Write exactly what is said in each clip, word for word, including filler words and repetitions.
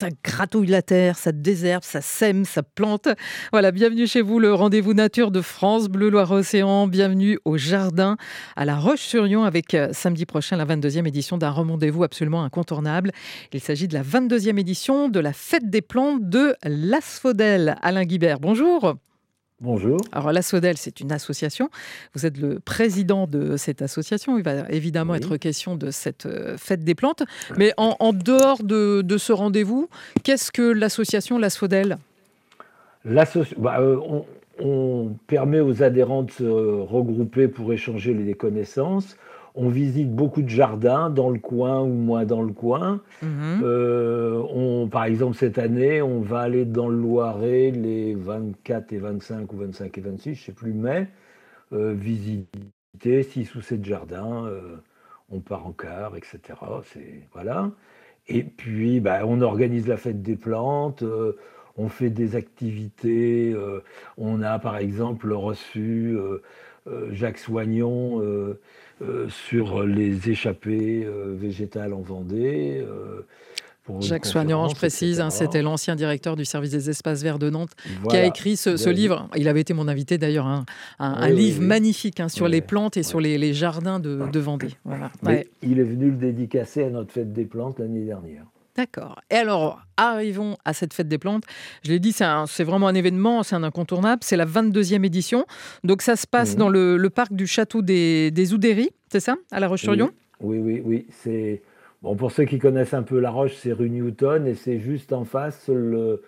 Ça gratouille la terre, ça désherbe, ça sème, ça plante. Voilà, bienvenue chez vous, le rendez-vous nature de France Bleu Loire-Océan. Bienvenue au jardin à La Roche-sur-Yon avec euh, samedi prochain la vingt-deuxième édition d'un rendez-vous absolument incontournable. Il s'agit de la vingt-deuxième édition de la Fête des plantes de l'Asphodèle. Alain Guibert, bonjour. Bonjour. Alors l'Asphodèle, c'est une association. Vous êtes le président de cette association. Il va évidemment Oui. être question de cette euh, fête des plantes. Mais en, en dehors de, de ce rendez-vous, qu'est-ce que l'association l'Asphodèle ? L'associ- bah, euh, on, on permet aux adhérents de se regrouper pour échanger les connaissances. On visite beaucoup de jardins dans le coin ou moins dans le coin. Mhm. Euh, on, par exemple, cette année, on va aller dans le Loiret les vingt-quatre et vingt-cinq ou vingt-cinq et vingt-six, je ne sais plus, mai, euh, visiter six ou sept jardins. Euh, on part en car, et cetera. C'est, voilà. Et puis, bah, on organise la fête des plantes, euh, on fait des activités. Euh, on a par exemple reçu euh, euh, Jacques Soignon euh, euh, sur les échappées euh, végétales en Vendée euh, pour une Jacques Soignant, je conférence, précise, hein, et cetera. c'était l'ancien directeur du service des espaces verts de Nantes qui a Voilà. écrit ce, ce De- livre. Il avait été mon invité d'ailleurs, hein, un, un Oui, oui, livre oui. magnifique hein, sur les Ouais, plantes et ouais. sur les, les jardins de, de Vendée. Voilà. Ouais. Mais il est venu le dédicacer à notre fête des plantes l'année dernière. D'accord. Et alors, arrivons à cette fête des plantes. Je l'ai dit, c'est, un- c'est vraiment un événement, c'est un incontournable. C'est la vingt-deuxième édition. Donc, ça se passe dans Mhm. le, le parc du château des, des Oudéries, c'est ça, à La Roche-sur-Yon ? Oui, oui, oui, oui. C'est bon pour ceux qui connaissent un peu La Roche, c'est rue Newton et c'est juste en face le,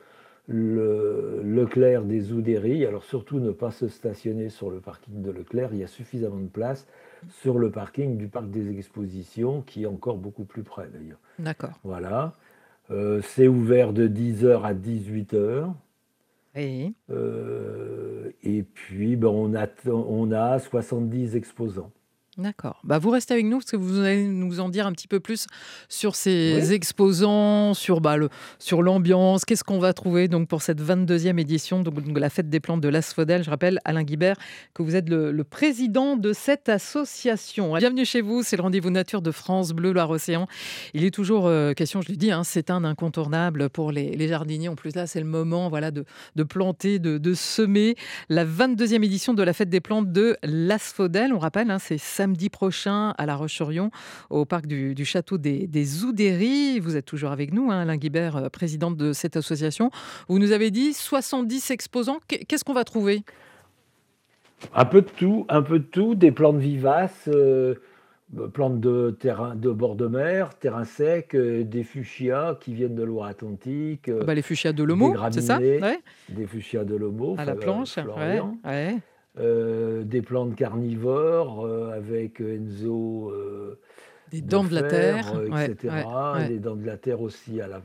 le Leclerc des Oudéries. Alors surtout ne pas se stationner sur le parking de Leclerc. Il y a suffisamment de place sur le parking du parc des Expositions, qui est encore beaucoup plus près d'ailleurs. D'accord. Voilà. Euh, c'est ouvert de dix heures à dix-huit heures. Oui. Euh, et puis ben, on a, on a soixante-dix exposants. D'accord. Bah, vous restez avec nous parce que vous allez nous en dire un petit peu plus sur Oui. ces exposants, sur, bah, le, sur l'ambiance. Qu'est-ce qu'on va trouver donc, pour cette vingt-deuxième édition donc, de la Fête des plantes de l'Asphodèle. Je rappelle, Alain Guibert, que vous êtes le, le président de cette association. Bienvenue chez vous, c'est le rendez-vous nature de France Bleu Loire-Océan. Il est toujours euh, question, je l'ai dit, hein, c'est un incontournable pour les, les jardiniers. En plus, là, c'est le moment voilà, de, de planter, de, de semer. La vingt-deuxième édition de la Fête des plantes de l'Asphodèle, on rappelle, hein, c'est samedi prochain à La Roche-sur-Yon, au parc du, du château des, des Oudéries. Vous êtes toujours avec nous, hein, Alain Guibert, euh, présidente de cette association. Vous nous avez dit soixante-dix exposants. Qu'est-ce qu'on va trouver ? Un peu de tout, un peu de tout, des plantes vivaces, euh, plantes de terrain, de bord de mer, terrain sec, euh, des fuchsias qui viennent de Loire-Atlantique, Ah euh, bah, Les fuchsias de des Lomo, c'est ça ? graminées, Ouais. des fuchsias de Lomo, À fa- la euh, planche. Ouais. Florian, Ouais. euh, des plantes carnivores euh, avec Enzo euh, Des de dents de la fer, terre. euh, Ouais. Ouais. et cetera. Ouais. Des dents de la terre aussi, à la,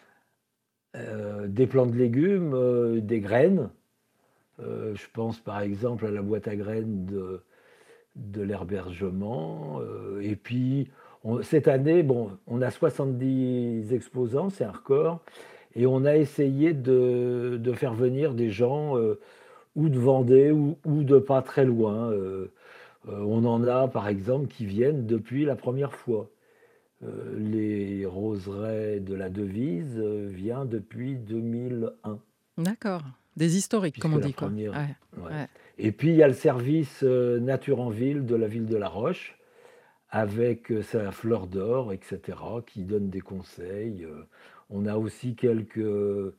euh, des plantes de légumes, euh, des graines. Euh, je pense par exemple à la boîte à graines de de l'herbergement. Euh, et puis, on- cette année, bon, on a soixante-dix exposants, c'est un record. Et on a essayé de, de faire venir des gens euh, ou de Vendée ou, ou de pas très loin. Euh, euh, on en a, par exemple, qui viennent depuis la première fois. Euh, les roseraies de la Devise euh, vient depuis deux mille un, D'accord. Des historiques, comme puisque on la dit, quoi. première. Ouais. Ouais. Ouais. Et puis, il y a le service euh, Nature en ville de la ville de La Roche, avec euh, sa fleur d'or, et cetera, qui donne des conseils. Euh, On a aussi quelques euh,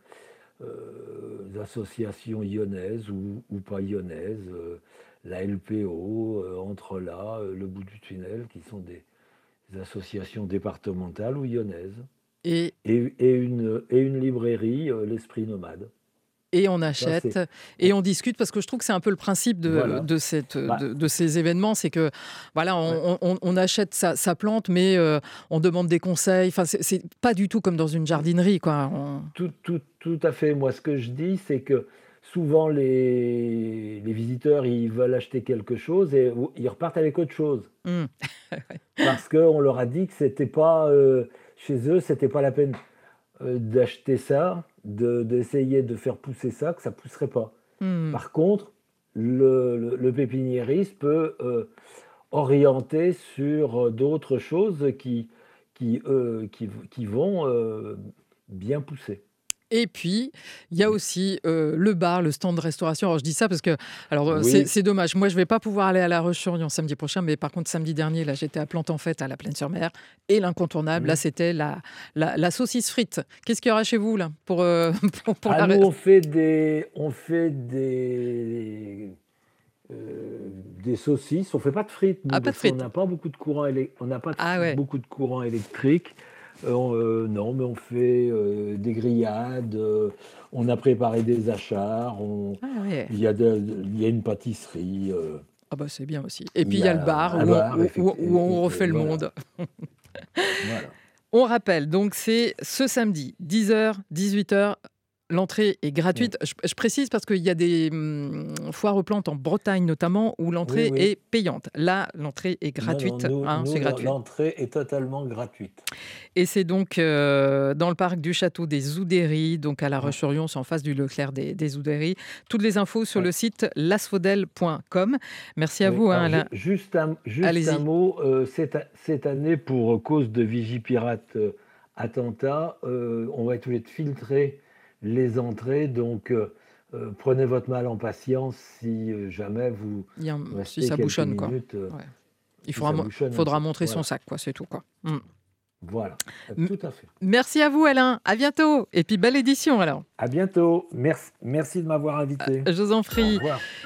associations lyonnaises ou, ou pas lyonnaises, euh, la L P O, euh, Entre-là, euh, le bout du tunnel, qui sont des, des associations départementales ou lyonnaises. Et Et, et une, et une librairie, euh, l'Esprit Nomade. Et on Ça, c'est. achète et on- on discute parce que je trouve que c'est un peu le principe de, Voilà. de, cette, Bah, de, de ces événements, c'est que voilà, ouais. on, on- on achète sa, sa plante, mais euh, on demande des conseils. Enfin, c'est c'est pas du tout comme dans une jardinerie, quoi. On- Tout, tout, tout à fait. Moi, ce que je dis, c'est que souvent, les, les visiteurs, ils veulent acheter quelque chose et ils repartent avec autre chose. Hmm. Parce qu'on leur a dit que c'était pas, euh, chez eux, c'était pas la peine euh, d'acheter ça, de- d'essayer de faire pousser ça, que ça pousserait pas. Hmm. Par contre, le, le- le pépiniériste peut euh, orienter sur d'autres choses qui, qui, euh, qui, qui vont euh, bien poussé. Et puis, il y a aussi euh, le bar, le stand de restauration. Alors, je dis ça parce que, alors, euh, c'est Oui. c'est dommage. Moi, je vais pas pouvoir aller à La Roche-sur-Yon samedi prochain, mais par contre, samedi dernier, là, j'étais à Plante-en-Fête, à la Plaine-sur-Mer. Et l'incontournable, là, Mmh. c'était la, la, la saucisse frite. Qu'est-ce qu'il y aura chez vous, là, pour, euh, pour, pour Ah, la... nous, re- on fait des, on fait des, euh, des saucisses. On fait pas de frites, Ah, nous, pas de parce qu'on frites. n'a pas beaucoup de courant, élec- on n'a pas de- Ah ouais. beaucoup de courant électrique. Euh, on- euh, non, mais on fait euh, des grillades. Euh, on a préparé des achats. on- Ah ouais. Il y a de- de- il y a une pâtisserie. Euh, Ah bah, c'est bien aussi. Et il puis, y il y a le a bar un où on, bar, où, où- où effectivement. on refait le Voilà, monde. voilà. On rappelle, donc c'est ce samedi, dix heures, dix-huit heures. L'entrée est Mm. gratuite. Je, je précise parce qu'il y a des hum, foires aux plantes en Bretagne notamment où Oui, l'entrée oui. est payante. Là, l'entrée est Non, non, gratuite. nous, Hein, nous, c'est l'en- gratuit. l'entrée est totalement gratuite. Et c'est donc euh, dans le parc du château des Oudéries, donc à La Ouais, Roche-sur-Yon, c'est en face du Leclerc des, des Oudéries. Toutes les infos sur ouais. le site lasfodel point com. Merci à Oui, vous, hein, alors ju- Alain. juste un, juste un Allez-y. mot, euh, cette, a- cette année, pour cause de Vigipirate euh, attentat, euh, on va être filtrer les entrées, donc euh, euh, prenez votre mal en patience si euh, jamais vous Il y a un- Si restez ça quelques bouchonne, quoi. minutes, euh, Ouais. Il si faudra, ça mo- bouchonne un faudra peu. montrer son Voilà, sac, quoi. C'est tout, quoi. Mm. voilà, Euh, M- tout à fait. Merci à vous, Alain. À bientôt. Et puis, belle édition, alors. À bientôt. Merci, merci de m'avoir invité. Je vous en Au prie. revoir.